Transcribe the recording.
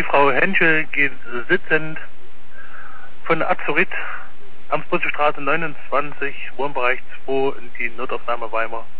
Frau Henschel geht sitzend von Azurit, Amtsbrücke Straße 29, Wohnbereich 2 in die Notaufnahme Weimar.